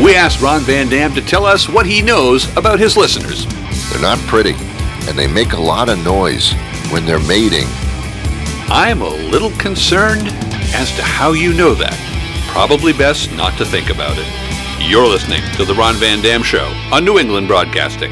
We asked Ron Van Dam to tell us what he knows about his listeners. They're not pretty, and they make a lot of noise when they're mating. I'm a little concerned as to how you know that. Probably best not to think about it. You're listening to The Ron Van Dam Show on New England Broadcasting.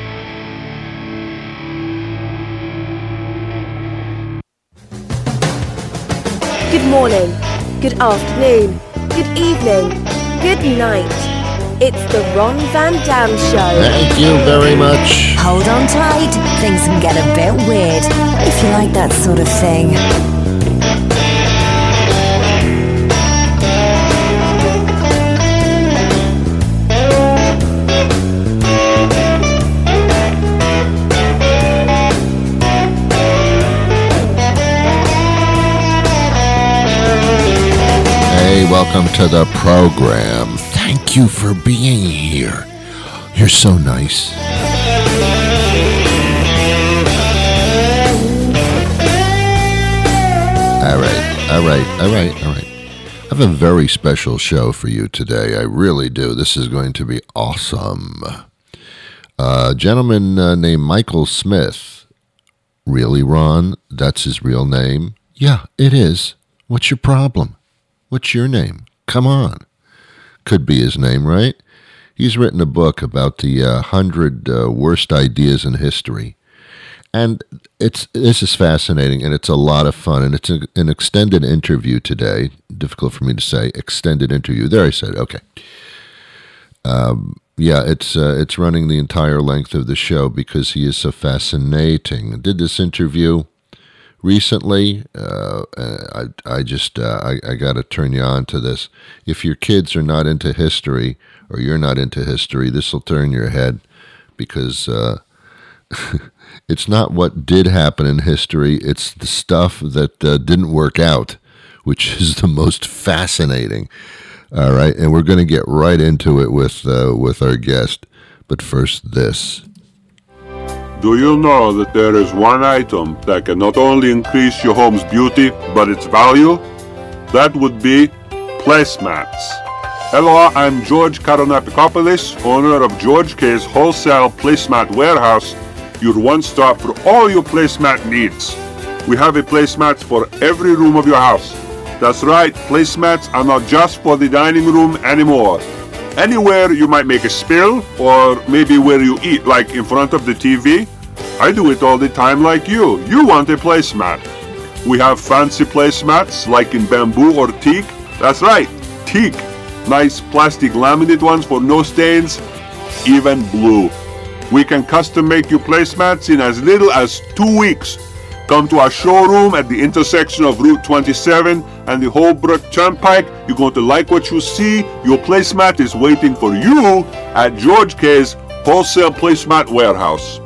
Good morning, good afternoon, good evening, good night. It's the Ron Van Dam Show. Thank you very much. Hold on tight, things can get a bit weird, if you like that sort of thing. Hey, welcome to the program. Thank you for being here. You're so nice. All right. I have a very special show for you today. I really do. This is going to be awesome. A gentleman named Michael Smith. Really, Ron? That's his real name? Yeah, it is. What's your problem? What's your name? Come on. Could be his name, right? He's written a book about the 100 worst ideas in history. And this is fascinating, and it's a lot of fun. And it's an extended interview today. Difficult for me to say, extended interview. There I said, okay. It's running the entire length of the show because he is so fascinating. I did this interview recently. I got to turn you on to this. If your kids are not into history or you're not into history, this will turn your head because it's not what did happen in history. It's the stuff that didn't work out, which is the most fascinating. All right, and we're going to get right into it with our guest. But first, this. Do you know that there is one item that can not only increase your home's beauty, but its value? That would be placemats. Hello, I'm George Karonapikopoulos, owner of George K's Wholesale Placemat Warehouse, your one-stop for all your placemat needs. We have a placemat for every room of your house. That's right, placemats are not just for the dining room anymore. Anywhere you might make a spill, or maybe where you eat, like in front of the TV. I do it all the time like you. You want a placemat. We have fancy placemats like in bamboo or teak. That's right, teak. Nice plastic laminate ones for no stains, even blue. We can custom make your placemats in as little as 2 weeks. Come to our showroom at the intersection of Route 27 and the Holbrook Turnpike. You're going to like what you see. Your placemat is waiting for you at George K's Wholesale Placemat Warehouse.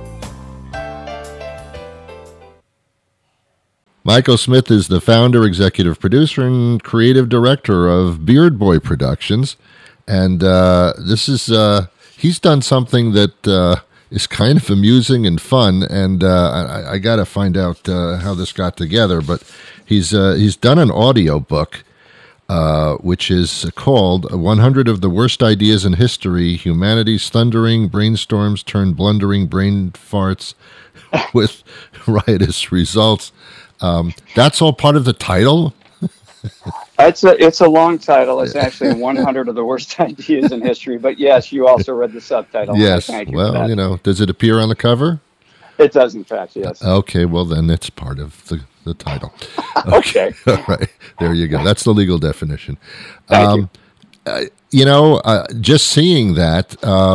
Michael Smith is the founder, executive producer, and creative director of Beard Boy Productions. And he's done something that is kind of amusing and fun. And I got to find out how this got together. But he's done an audio book, which is called 100 of the Worst Ideas in History, Humanity's Thundering Brainstorms Turn Blundering Brain Farts with Riotous Results. That's all part of the title? It's a long title. It's actually 100 of the worst ideas in history. But yes, you also read the subtitle. Yes. Well, does it appear on the cover? It does, in fact, yes. Okay, well, then it's part of the title. Okay. All right. There you go. That's the legal definition. Thank you. Just seeing that,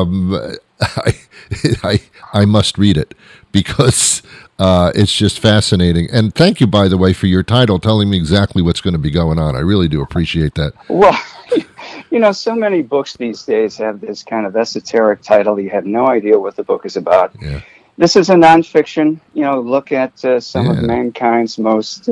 I must read it because it's just fascinating. And thank you, by the way, for your title, telling me exactly what's going to be going on. I really do appreciate that. Well, so many books these days have this kind of esoteric title. You have no idea what the book is about. Yeah. This is a nonfiction, look at some of mankind's most,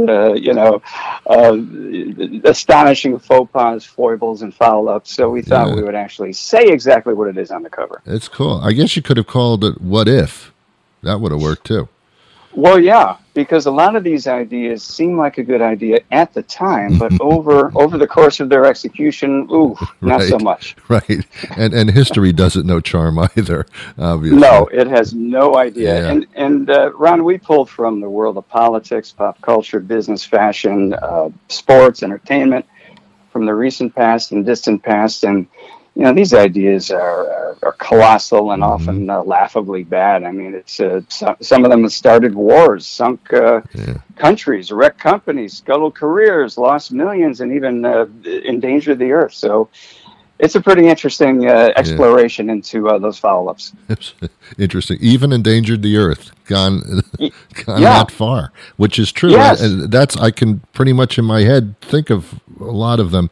astonishing faux pas, foibles, and foul-ups. So we thought we would actually say exactly what it is on the cover. It's cool. I guess you could have called it What If. That would have worked, too. Well, yeah. because a lot of these ideas seem like a good idea at the time, but over the course of their execution, not so much. Right, and history doesn't know charm either, obviously. No, it has no idea. Yeah. And Ron, we pulled from the world of politics, pop culture, business, fashion, sports, entertainment, from the recent past and distant past, and these ideas are colossal and often laughably bad. I mean, it's some of them have started wars, sunk countries, wrecked companies, scuttled careers, lost millions, and even endangered the earth. So it's a pretty interesting exploration into those follow-ups. Interesting. Even endangered the earth, gone that far, which is true. Yes. And I can pretty much in my head think of a lot of them.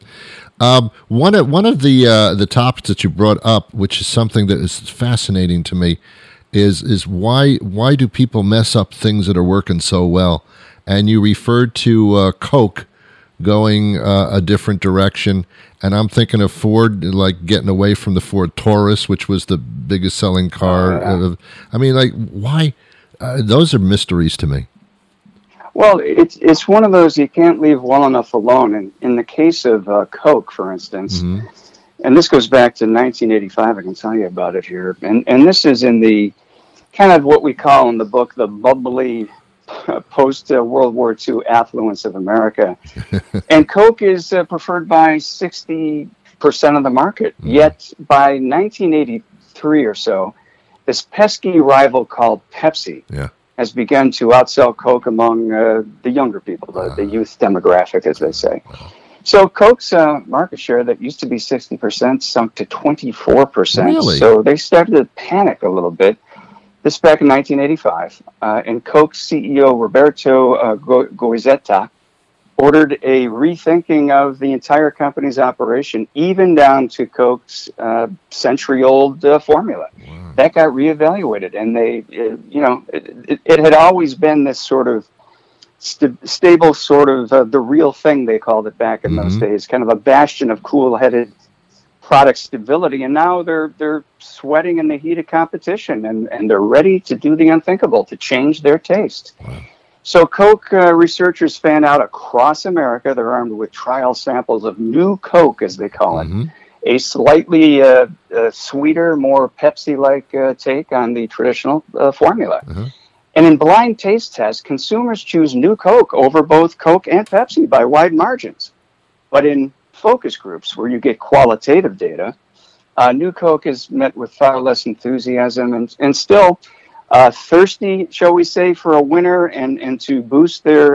One of the topics that you brought up, which is something that is fascinating to me, is why do people mess up things that are working so well? And you referred to Coke going a different direction, and I'm thinking of Ford, like getting away from the Ford Taurus, which was the biggest selling car. I mean, like, why? Those are mysteries to me. Well, it's one of those you can't leave well enough alone. In the case of Coke, for instance, and this goes back to 1985, I can tell you about it here. And this is in the kind of what we call in the book the bubbly post-World War II affluence of America. And Coke is preferred by 60% of the market. Yet by 1983 or so, this pesky rival called Pepsi has begun to outsell Coke among the younger people, the youth demographic, as they say. So Coke's market share that used to be 60% sunk to 24%. Really? So they started to panic a little bit. This back in 1985. And Coke's CEO, Roberto Goizueta, ordered a rethinking of the entire company's operation, even down to Coke's century-old formula. Wow. That got reevaluated, and it had always been this sort of stable, sort of the real thing, they called it back in those days, kind of a bastion of cool-headed product stability, and now they're sweating in the heat of competition, and they're ready to do the unthinkable, to change their taste. Wow. So Coke researchers fan out across America. They're armed with trial samples of new Coke, as they call it, a slightly sweeter, more Pepsi-like take on the traditional formula. And in blind taste tests, consumers choose new Coke over both Coke and Pepsi by wide margins. But in focus groups, where you get qualitative data, new Coke is met with far less enthusiasm and still thirsty, shall we say, for a winner and to boost their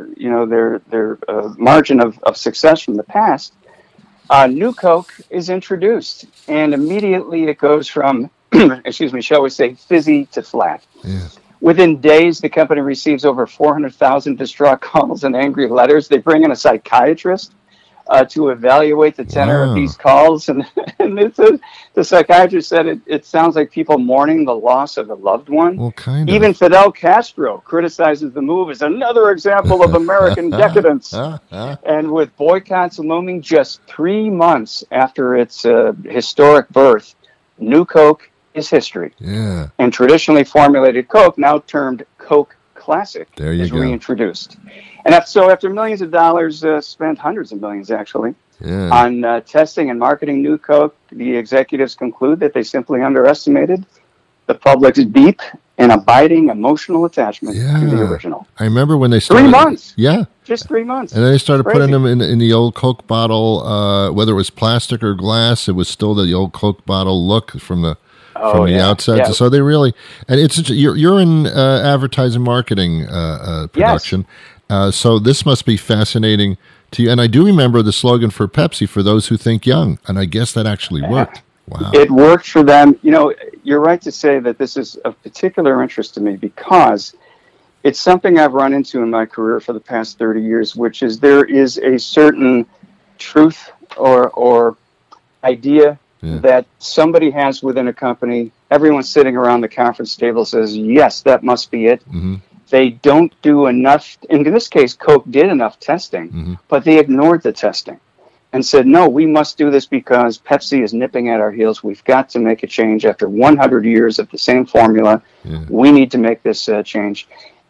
margin of success from the past. New Coke is introduced, and immediately it goes from, shall we say, fizzy to flat. Yeah. Within days, the company receives over 400,000 distraught calls and angry letters. They bring in a psychiatrist to evaluate the tenor of these calls. And the psychiatrist said it sounds like people mourning the loss of a loved one. Well, kind of. Even Fidel Castro criticizes the move as another example of American decadence. And with boycotts looming just 3 months after its historic birth, New Coke is history. Yeah. And traditionally formulated Coke, now termed Coke Classic, is reintroduced. And after millions of dollars spent, hundreds of millions actually, on testing and marketing New Coke, the executives conclude that they simply underestimated the public's deep and abiding emotional attachment to the original. I remember when they started. 3 months. Yeah. Just 3 months. And then they started putting them in the old Coke bottle, whether it was plastic or glass, it was still the old Coke bottle look from the outside. Yeah. So they really, and you're in advertising marketing production. Yes. So this must be fascinating to you. And I do remember the slogan for Pepsi, for those who think young. And I guess that actually worked. Wow. It worked for them. You're right to say that this is of particular interest to me because it's something I've run into in my career for the past 30 years, which is there is a certain truth or idea that somebody has within a company. Everyone sitting around the conference table says, yes, that must be it. Mm-hmm. They don't do enough. In this case, Coke did enough testing, but they ignored the testing and said, no, we must do this because Pepsi is nipping at our heels. We've got to make a change after 100 years of the same formula. Yeah. We need to make this change.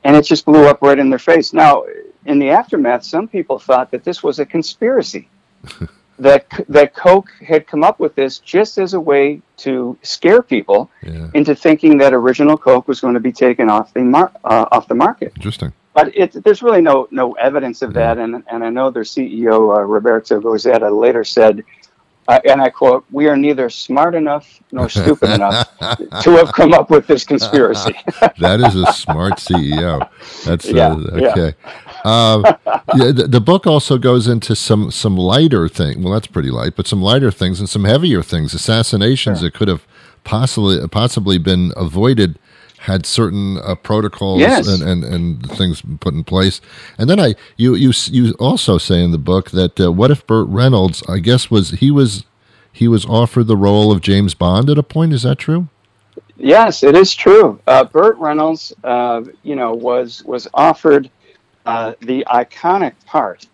and it just blew up right in their face. Now, in the aftermath, some people thought that this was a conspiracy, that Coke had come up with this just as a way to scare people into thinking that original Coke was going to be taken off the market. Interesting. But there's really no evidence of that, and I know their CEO, Roberto Goizetta, later said, and I quote, "We are neither smart enough nor stupid enough to have come up with this conspiracy." That is a smart CEO. That's okay. Yeah. The book also goes into some lighter things. Well, that's pretty light, but some lighter things and some heavier things. Assassinations that could have possibly been avoided had certain protocols and things put in place. And then you also say in the book that what if Burt Reynolds, I guess he was offered the role of James Bond at a point? Is that true? Yes, it is true. Burt Reynolds, was offered the iconic part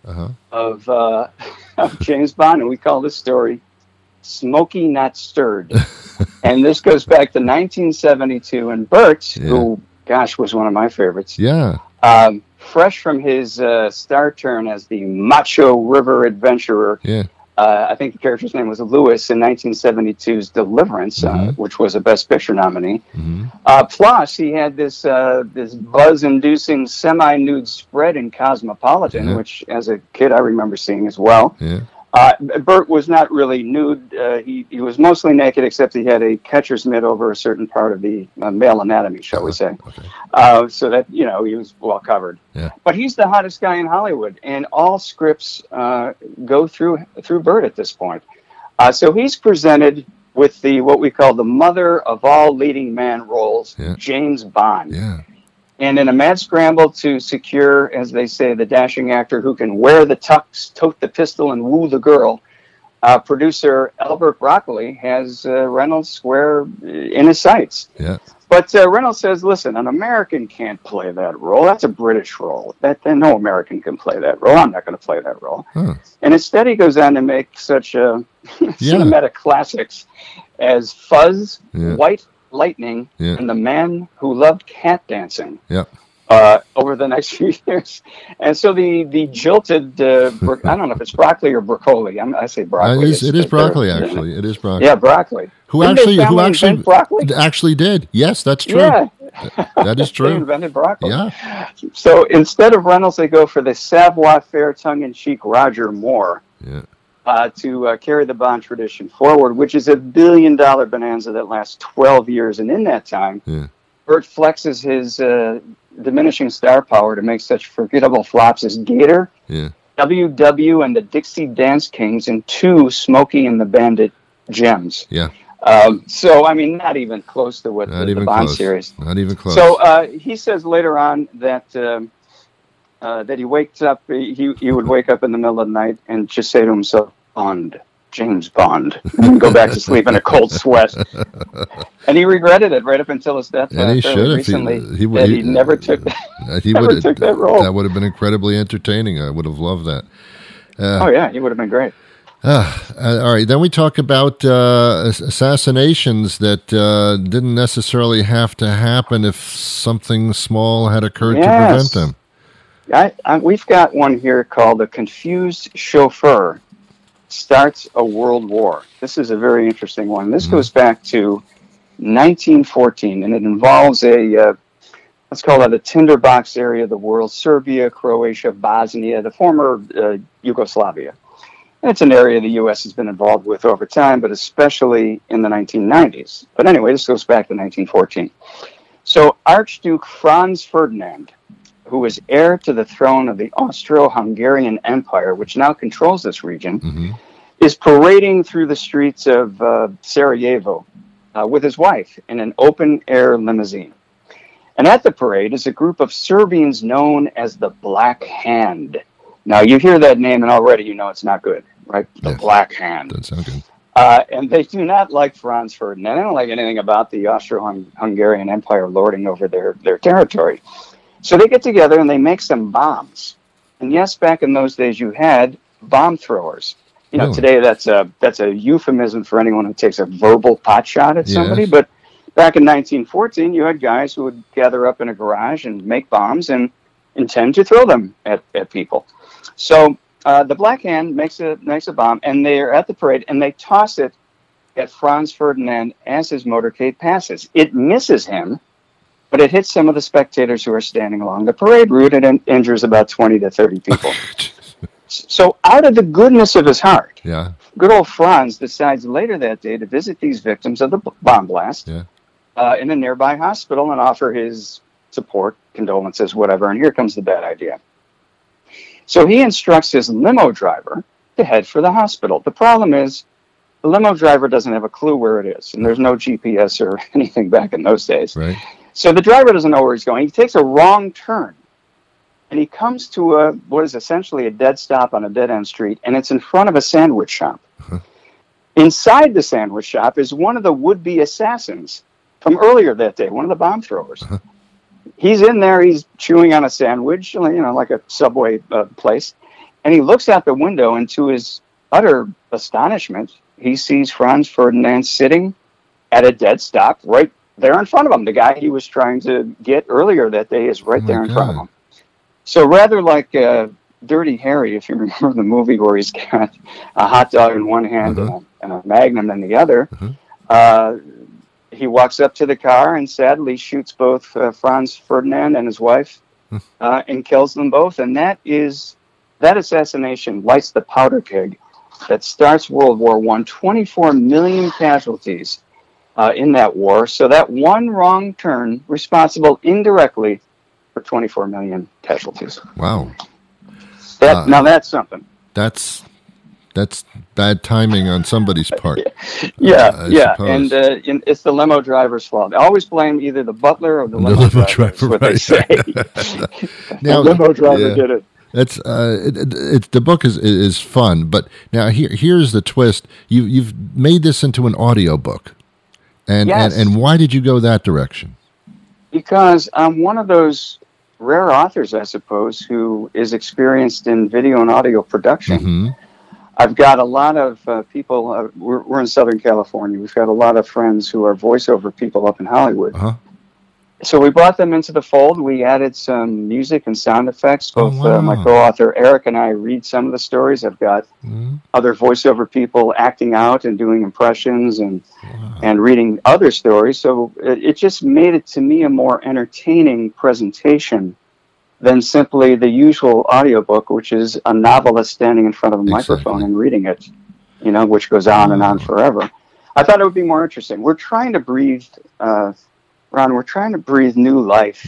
of James Bond, and we call this story "Smoky Not Stirred." And this goes back to 1972, and Burt, who, was one of my favorites. Yeah. Fresh from his star turn as the macho river adventurer. Yeah. I think the character's name was Lewis in 1972's Deliverance, which was a Best Picture nominee. Plus, he had this buzz-inducing semi-nude spread in Cosmopolitan, which, as a kid, I remember seeing as well. Yeah. Burt was not really nude. He was mostly naked, except he had a catcher's mitt over a certain part of the male anatomy, shall we say. Okay. So that, he was well covered. Yeah. But he's the hottest guy in Hollywood, and all scripts go through Burt at this point. So he's presented with what we call the mother of all leading man roles, James Bond. Yeah. And in a mad scramble to secure, as they say, the dashing actor who can wear the tux, tote the pistol, and woo the girl, producer Albert Broccoli has Reynolds square in his sights. Yeah. But Reynolds says, listen, an American can't play that role. That's a British role. No American can play that role. I'm not going to play that role. Huh. And instead he goes on to make such cinematic classics as Fuzz, White Lightning, and The Man Who Loved Cat Dancing over the next few years. And so the jilted, I don't know if it's broccoli or broccoli. I say broccoli. It is broccoli, actually. It is broccoli. Yeah, broccoli. Who actually did. Yes, that's true. Yeah. That is true. They invented broccoli. Yeah. So instead of Reynolds, they go for the savoir-faire, tongue-in-cheek Roger Moore. Yeah. To carry the Bond tradition forward, which is $1 billion bonanza that lasts 12 years. And in that time, Burt flexes his diminishing star power to make such forgettable flops as Gator, WW, and the Dixie Dance Kings, and 2 Smokey and the Bandit gems. Yeah. So, I mean, not even close to what the Bond series. Not even close. So he says later on that he wakes up, he would wake up in the middle of the night and just say to himself, Bond, James Bond, and go back to sleep in a cold sweat. And he regretted it right up until his death. And he should have. He never took that role. That would have been incredibly entertaining. I would have loved that. He would have been great. All right. Then we talk about assassinations that didn't necessarily have to happen if something small had occurred to prevent them. We've got one here called The Confused Chauffeur Starts a World War. This is a very interesting one. This goes back to 1914, and it involves let's call it a tinderbox area of the world, Serbia, Croatia, Bosnia, the former Yugoslavia. And it's an area the U.S. has been involved with over time, but especially in the 1990s. But anyway, this goes back to 1914. So Archduke Franz Ferdinand, who was heir to the throne of the Austro-Hungarian Empire, which now controls this region, is parading through the streets of Sarajevo with his wife in an open-air limousine. And at the parade is a group of Serbians known as the Black Hand. Now, you hear that name, and already you know it's not good, right? The Black Hand. Doesn't sound good. And they do not like Franz Ferdinand. They don't like anything about the Austro-Hungarian Empire lording over their territory. So they get together and they make some bombs. And yes, back in those days, you had bomb throwers. Today that's a euphemism for anyone who takes a verbal pot shot at somebody. But Back in 1914, you had guys who would gather up in a garage and make bombs and intend to throw them at people. So the Black Hand makes a bomb, and they're at the parade, and they toss it at Franz Ferdinand as his motorcade passes. It misses him, but it hits some of the spectators who are standing along the parade route and injures about 20 to 30 people. So out of the goodness of his heart, good old Franz decides later that day to visit these victims of the bomb blast in a nearby hospital and offer his support, condolences, whatever. And here comes the bad idea. So he instructs his limo driver to head for the hospital. The problem is the limo driver doesn't have a clue where it is, and there's no GPS or anything back in those days. Right. So the driver doesn't know where he's going. He takes a wrong turn, and he comes to what is essentially a dead stop on a dead-end street, and it's in front of a sandwich shop. Inside the sandwich shop is one of the would-be assassins from earlier that day, one of the bomb throwers. He's in there, he's chewing on a sandwich, like a Subway place, and he looks out the window, and to his utter astonishment, he sees Franz Ferdinand sitting at a dead stop right there in front of him. The guy he was trying to get earlier that day is right there in front of him. So rather like Dirty Harry, if you remember the movie where he's got a hot dog in one hand and a Magnum in the other, he walks up to the car and sadly shoots both Franz Ferdinand and his wife and kills them both. And that assassination lights the powder keg that starts World War I. 24 million casualties in that war. So that one wrong turn responsible indirectly for 24 million casualties. Wow. Now that's something. That's bad timing on somebody's part. Yeah. And it's the limo driver's fault. I always blame either the butler or the limo driver. That's what they say. Now, the limo driver did it. It's the book is fun, but now here's the twist. You've made this into an audiobook. And why did you go that direction? Because I'm one of those rare authors, I suppose, who is experienced in video and audio production. I've got a lot of people. We're in Southern California. We've got a lot of friends who are voiceover people up in Hollywood. So we brought them into the fold. We added some music and sound effects. Both my co-author Eric and I read some of the stories. I've got other voiceover people acting out and doing impressions and reading other stories. So it just made it, to me, a more entertaining presentation than simply the usual audiobook, which is a novelist standing in front of a microphone and reading it, which goes on and on forever. I thought it would be more interesting. We're trying to breathe... Ron, we're trying to breathe new life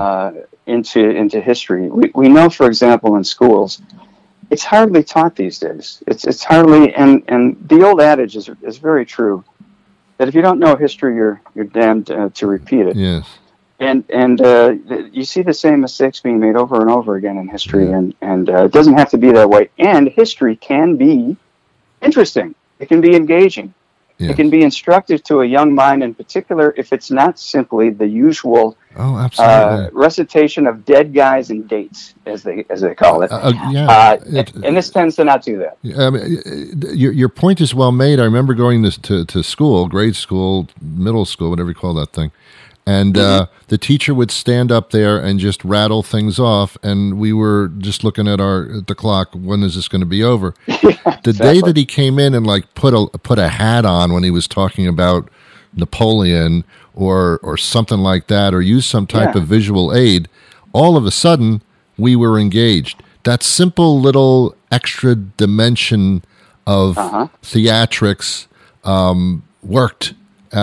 into history. We know, for example, in schools, it's hardly taught these days. It's hardly, and the old adage is very true, that if you don't know history, you're damned to repeat it. Yes. And you see the same mistakes being made over and over again in history, and it doesn't have to be that way. And history can be interesting. It can be engaging. Yes. It can be instructive to a young mind, in particular, if it's not simply the usual recitation of dead guys and dates, as they call it. And this tends to not do that. Your point is well made. I remember going to school, grade school, middle school, whatever you call that thing, and the teacher would stand up there and just rattle things off, and we were just looking at the clock. When is this going to be over? The day that he came in and put a hat on when he was talking about Napoleon or something like that, or used some type of visual aid, all of a sudden we were engaged. That simple little extra dimension of theatrics worked.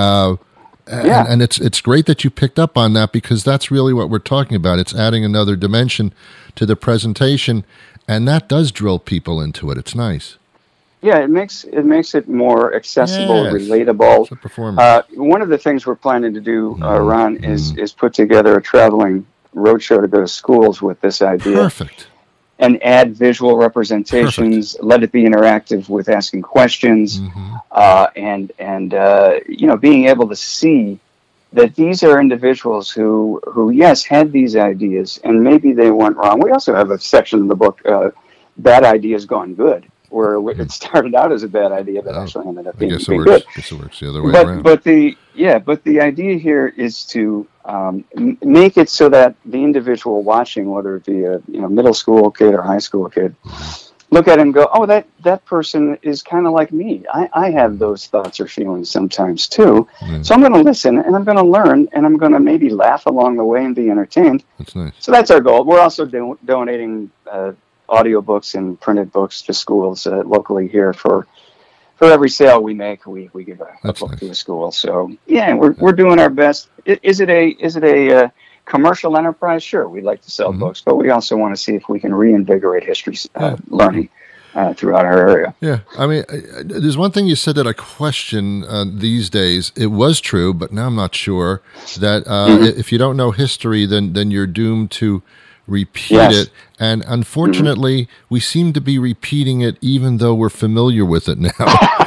And it's great that you picked up on that, because that's really what we're talking about. It's adding another dimension to the presentation, and that does drill people into it. It's nice. Yeah, it makes it more accessible, relatable. It's a performance. One of the things we're planning to do, Ron, is put together a traveling roadshow to go to schools with this idea. Perfect. And add visual representations. Perfect. Let it be interactive with asking questions, and being able to see that these are individuals who yes, had these ideas, and maybe they went wrong. We also have a section in the book, Bad Ideas Gone Good. where it started out as a bad idea, but actually ended up being, I guess being it good. works. I guess it works the other way around. But the idea here is to make it so that the individual watching, whether it be a middle school kid or high school kid, look at it and go, oh, that person is kind of like me. I have those thoughts or feelings sometimes too. So I'm going to listen and I'm going to learn and I'm going to maybe laugh along the way and be entertained. That's nice. So that's our goal. We're also donating audiobooks and printed books to schools locally here. For every sale we make, we give a book to a school. So yeah, we're doing our best. Is it a commercial enterprise? Sure, we'd like to sell books, but we also want to see if we can reinvigorate history learning throughout our area. Yeah, I mean, there's one thing you said that I question these days. It was true, but now I'm not sure that if you don't know history, then you're doomed to repeat it. And unfortunately, we seem to be repeating it even though we're familiar with it now.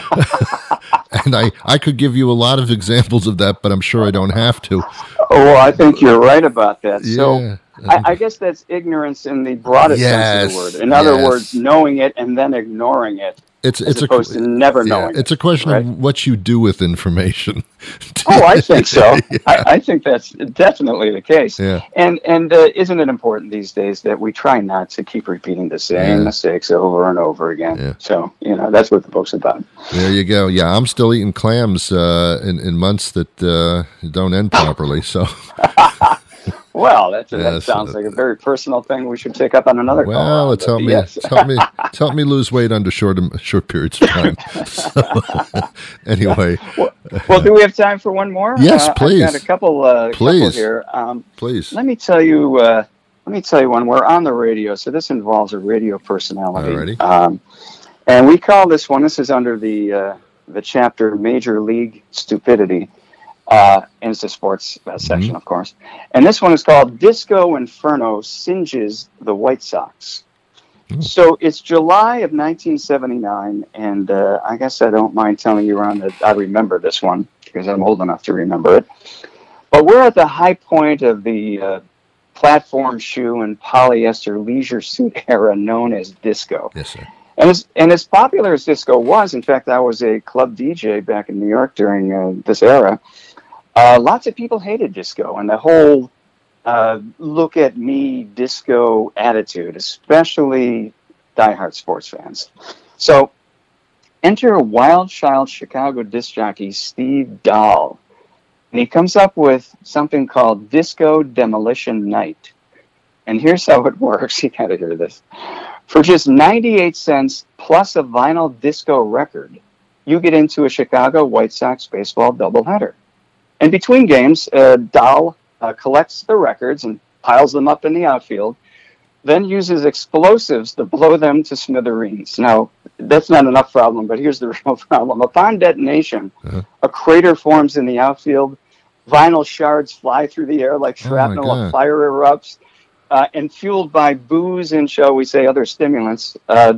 And I could give you a lot of examples of that, but I'm sure I don't have to. Oh, well, I think you're right about that. Yeah. So I guess that's ignorance in the broadest sense of the word. In other words, knowing it and then ignoring it. As opposed to never knowing. It's a question of what you do with information. Oh, I think so. I think that's definitely the case. Yeah. And isn't it important these days that we try not to keep repeating the same mistakes over and over again? Yeah. So, that's what the book's about. There you go. Yeah, I'm still eating clams in months that don't end properly. So. Well, that sounds like a very personal thing we should take up on another call. Well, it's helped me lose weight under short periods of time. So, anyway. Well, do we have time for one more? Yes, please. I've got a couple here. Please. Let me tell you one. We're on the radio, so this involves a radio personality. Alrighty. And we call this one. This is under the chapter Major League Stupidity. And it's the sports section, of course. And this one is called Disco Inferno Singes the White Sox. So it's July of 1979, and I guess I don't mind telling you, Ron, that I remember this one because I'm old enough to remember it. But we're at the high point of the platform shoe and polyester leisure suit era known as disco. Yes, sir. And as popular as disco was, in fact, I was a club DJ back in New York during this era. Lots of people hated disco and the whole look at me disco attitude, especially diehard sports fans. So enter wild child Chicago disc jockey Steve Dahl. And he comes up with something called Disco Demolition Night. And here's how it works. You got to hear this. For just 98 cents plus a vinyl disco record, you get into a Chicago White Sox baseball doubleheader. And between games, Dahl collects the records and piles them up in the outfield, then uses explosives to blow them to smithereens. Now, that's not enough problem, but here's the real problem. Upon detonation, a crater forms in the outfield, vinyl shards fly through the air like shrapnel, a fire erupts, and fueled by booze and, shall we say, other stimulants,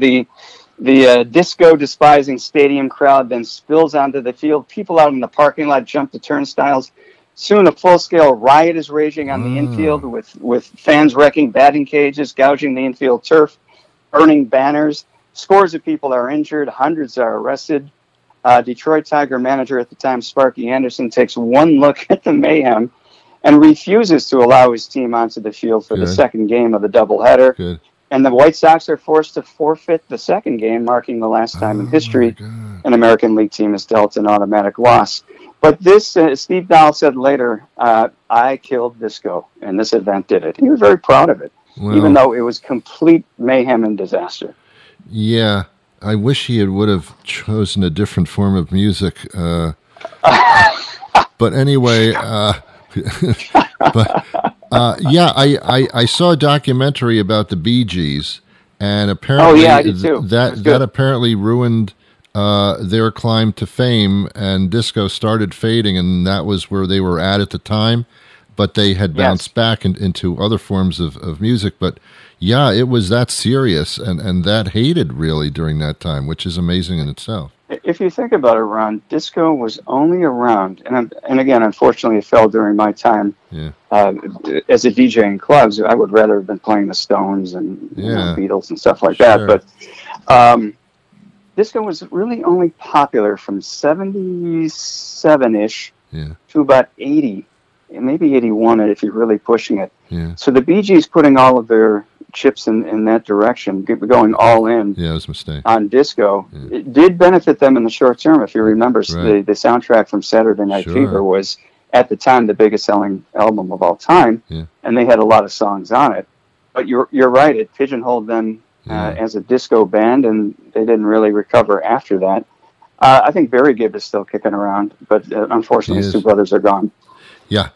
the disco-despising stadium crowd then spills onto the field. People out in the parking lot jump the turnstiles. Soon a full-scale riot is raging on the infield with fans wrecking batting cages, gouging the infield turf, burning banners. Scores of people are injured. Hundreds are arrested. Detroit Tiger manager at the time, Sparky Anderson, takes one look at the mayhem and refuses to allow his team onto the field for the second game of the doubleheader. Good. And the White Sox are forced to forfeit the second game, marking the last time in history an American League team is dealt an automatic loss. But this, Steve Dahl said later, I killed disco, and this event did it. He was very proud of it, even though it was complete mayhem and disaster. Yeah, I wish he would have chosen a different form of music. But anyway, I saw a documentary about the Bee Gees, and apparently I did too. that apparently ruined their climb to fame, and disco started fading, and that was where they were at the time. But they had bounced back into other forms of music. But yeah, it was that serious and that hated really during that time, which is amazing in itself. If you think about it, Ron, disco was only around, and again, unfortunately, it fell during my time as a DJ in clubs. I would rather have been playing the Stones and Beatles and stuff like that. But disco was really only popular from 77-ish Yeah. to about 80, and maybe 81 if you're really pushing it. Yeah. So the Bee Gees putting all of their chips in that direction, going all in Yeah, it was a mistake. on disco, Yeah. it did benefit them in the short term. If you remember, Right. the soundtrack from Saturday Night Sure. Fever was, at the time, the biggest selling album of all time, Yeah. and they had a lot of songs on it. But you're right, it pigeonholed them Yeah. as a disco band, and they didn't really recover after that. I think Barry Gibb is still kicking around, but unfortunately, He his is. two brothers are gone. Yeah.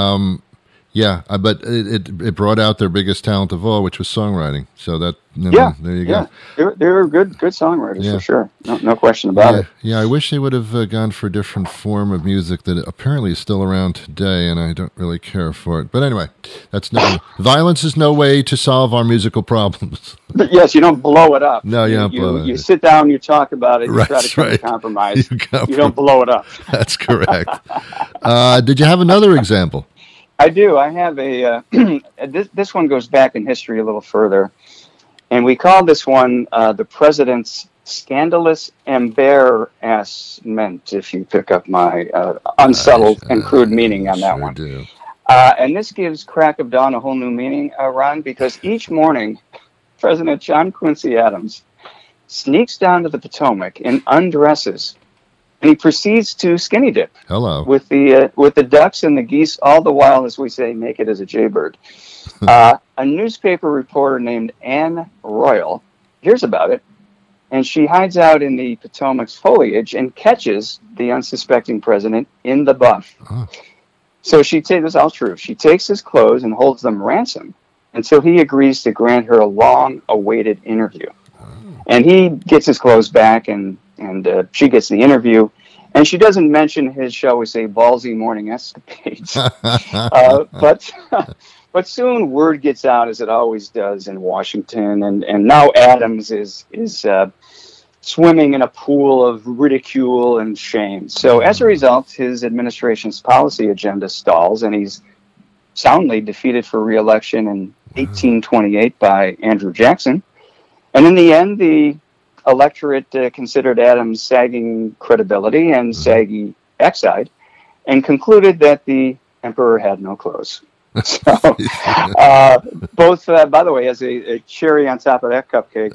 But it brought out their biggest talent of all, which was songwriting. So that, there you go. They were good songwriters Yeah. for sure. No question about it. Yeah, I wish they would have gone for a different form of music that apparently is still around today, and I don't really care for it. But anyway, violence is no way to solve our musical problems. But yes, you don't blow it up. No, you don't blow it You up. sit down, you talk about it, you Right, try to come to right. compromise. You You don't blow it up. That's correct. Did you have another example? I do. I have a this one goes back in history a little further, and we call this one the president's scandalous embarrassment. If you pick up my unsettled and crude meaning on that Sure one, do. and this gives Crack of Dawn a whole new meaning, Ron, because each morning, President John Quincy Adams sneaks down to the Potomac and undresses. And he proceeds to skinny dip Hello. with the ducks and the geese, all the while, as we say, naked as a jaybird. A newspaper reporter named Anne Royal hears about it, and she hides out in the Potomac's foliage and catches the unsuspecting president in the buff. Oh. So this is all true. She takes his clothes and holds them ransom until he agrees to grant her a long-awaited interview. And he gets his clothes back, and she gets the interview, and she doesn't mention his, shall we say, ballsy morning escapades. But soon word gets out, as it always does in Washington, and now Adams is swimming in a pool of ridicule and shame. So as a result, his administration's policy agenda stalls, and he's soundly defeated for re-election in 1828 by Andrew Jackson. And in the end, the electorate considered Adams' sagging credibility and saggy backside, and concluded that the emperor had no clothes. So, both, by the way, as a cherry on top of that cupcake,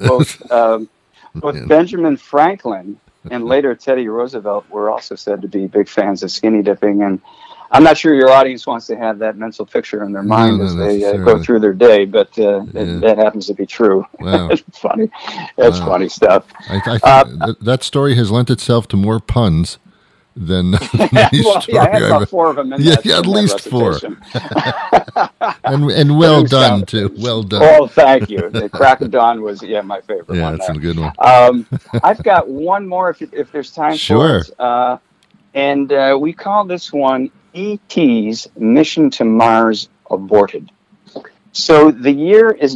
both Benjamin Franklin and later Teddy Roosevelt were also said to be big fans of skinny dipping, and I'm not sure your audience wants to have that mental picture in their mind as they go through their day, but that happens to be true. Wow. It's funny. It's funny stuff. I think that story has lent itself to more puns than any Well, story I had I've about 4 of them in Yeah, that, at in that least 4. recitation. and well done too. Well done. Oh, thank you. The Crack of Dawn was my favorite Yeah, one. that's there. a good one. I've got one more if there's time Sure. for it. And we call this one E.T.'s Mission to Mars Aborted. So the year is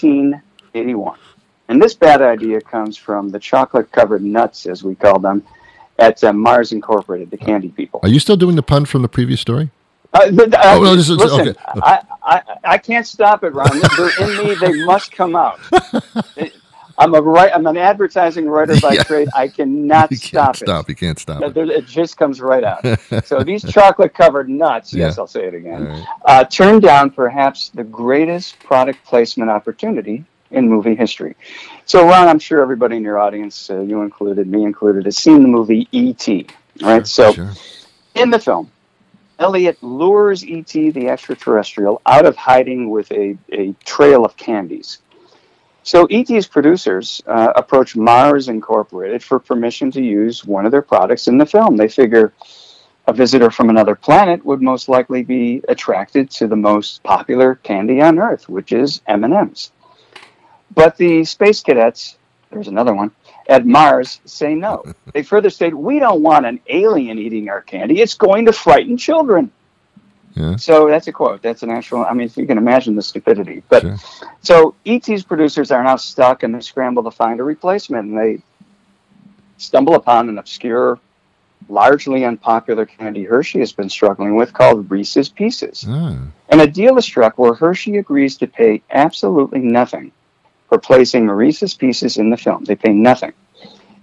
1981. And this bad idea comes from the chocolate-covered nuts, as we call them, at Mars Incorporated, the candy people. Are you still doing the pun from the previous story? Listen, okay. I can't stop it, Ron. They're in me. They must come out. I'm an advertising writer by trade. I cannot stop it. You can't stop it. It just comes right out. So these chocolate-covered nuts, yes, I'll say it again, Right. turned down perhaps the greatest product placement opportunity in movie history. So, Ron, I'm sure everybody in your audience, you included, me included, has seen the movie E.T., right? Sure. In the film, Elliot lures E.T., the extraterrestrial, out of hiding with a trail of candies. So E.T.'s producers approach Mars Incorporated for permission to use one of their products in the film. They figure a visitor from another planet would most likely be attracted to the most popular candy on Earth, which is M&M's. But the space cadets, there's another one, at Mars say no. They further state, we don't want an alien eating our candy. It's going to frighten children. Yeah. So that's a quote. That's an actual, if you can imagine the stupidity. But Sure. So E.T.'s producers are now stuck, and they scramble to find a replacement, and they stumble upon an obscure, largely unpopular candy Hershey has been struggling with called Reese's Pieces. And a deal is struck where Hershey agrees to pay absolutely nothing for placing Reese's Pieces in the film. They pay nothing.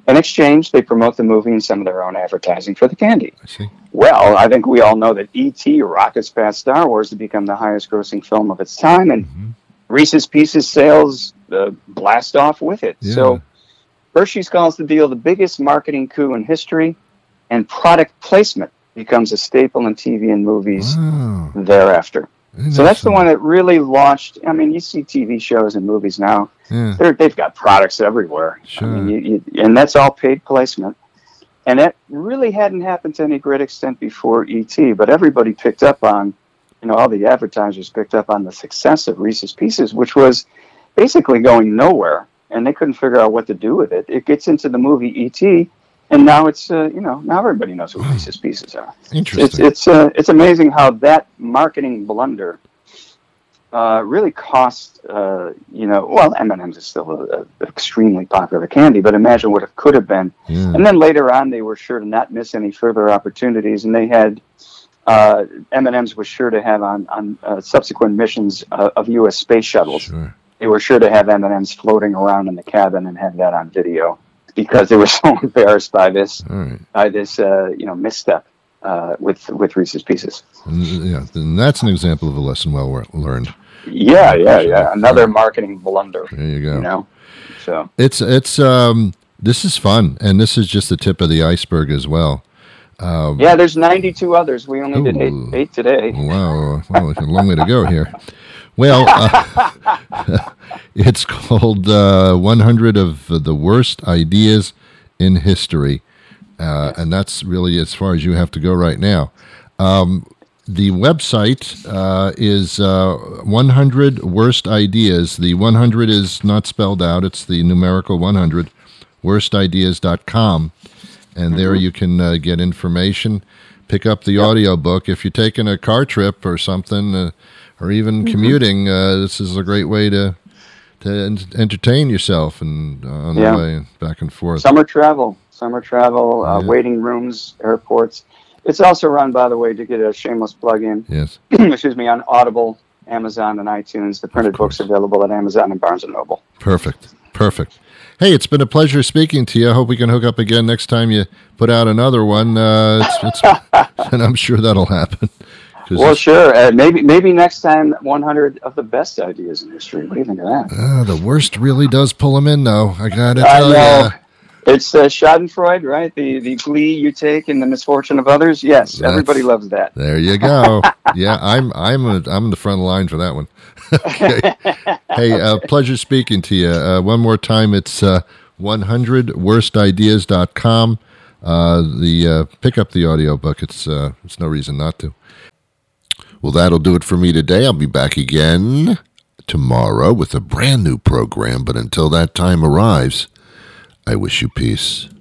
In exchange, they promote the movie and some of their own advertising for the candy. I see. Well, I think we all know that E.T. rockets past Star Wars to become the highest-grossing film of its time, and Reese's Pieces sales blast off with it. Yeah. So Hershey's calls the deal the biggest marketing coup in history, and product placement becomes a staple in TV and movies thereafter. So that's the one that really launched. I mean, you see TV shows and movies now; they've got products everywhere. Sure. I mean, and that's all paid placement. And that really hadn't happened to any great extent before E.T., but everybody picked up on, all the advertisers picked up on the success of Reese's Pieces, which was basically going nowhere, and they couldn't figure out what to do with it. It gets into the movie E.T., and now it's, now everybody knows who Reese's Pieces are. Interesting. It's amazing how that marketing blunder really cost, well, M&M's is still an extremely popular candy, but imagine what it could have been. Yeah. And then later on, they were sure to not miss any further opportunities, and they had M&M's was sure to have on subsequent missions of U.S. space shuttles. Sure. They were sure to have M&M's floating around in the cabin and have that on video because they were so embarrassed by this, misstep with Reese's Pieces. And that's an example of a lesson well learned. Yeah. Another marketing blunder. There you go. So it's this is fun, and this is just the tip of the iceberg as well. There's 92 others. We only did eight today. Wow, a long way to go here. Well, it's called 100 of the Worst Ideas in History, and that's really as far as you have to go right now. The website is 100 Worst Ideas. The 100 is not spelled out. It's the numerical 100, worstideas.com. And there you can get information, pick up the audiobook. If you're taking a car trip or something, or even commuting, this is a great way to entertain yourself and on the way back and forth. Summer travel, waiting rooms, airports. It's also run, by the way, to get a shameless plug-in. Yes. Excuse me, on Audible, Amazon, and iTunes. The printed book's available at Amazon and Barnes & Noble. Perfect. Hey, it's been a pleasure speaking to you. I hope we can hook up again next time you put out another one. And I'm sure that'll happen. Well, sure. Maybe next time 100 of the best ideas in history. What do you think of that? The worst really does pull them in, though. I got to tell you. It's Schadenfreude, right? The glee you take in the misfortune of others. Yes, everybody loves that. There you go. Yeah, I'm in the front line for that one. Okay. Hey, pleasure speaking to you. One more time, it's 100worstideas.com. Pick up the audiobook. It's no reason not to. Well, that'll do it for me today. I'll be back again tomorrow with a brand new program. But until that time arrives, I wish you peace.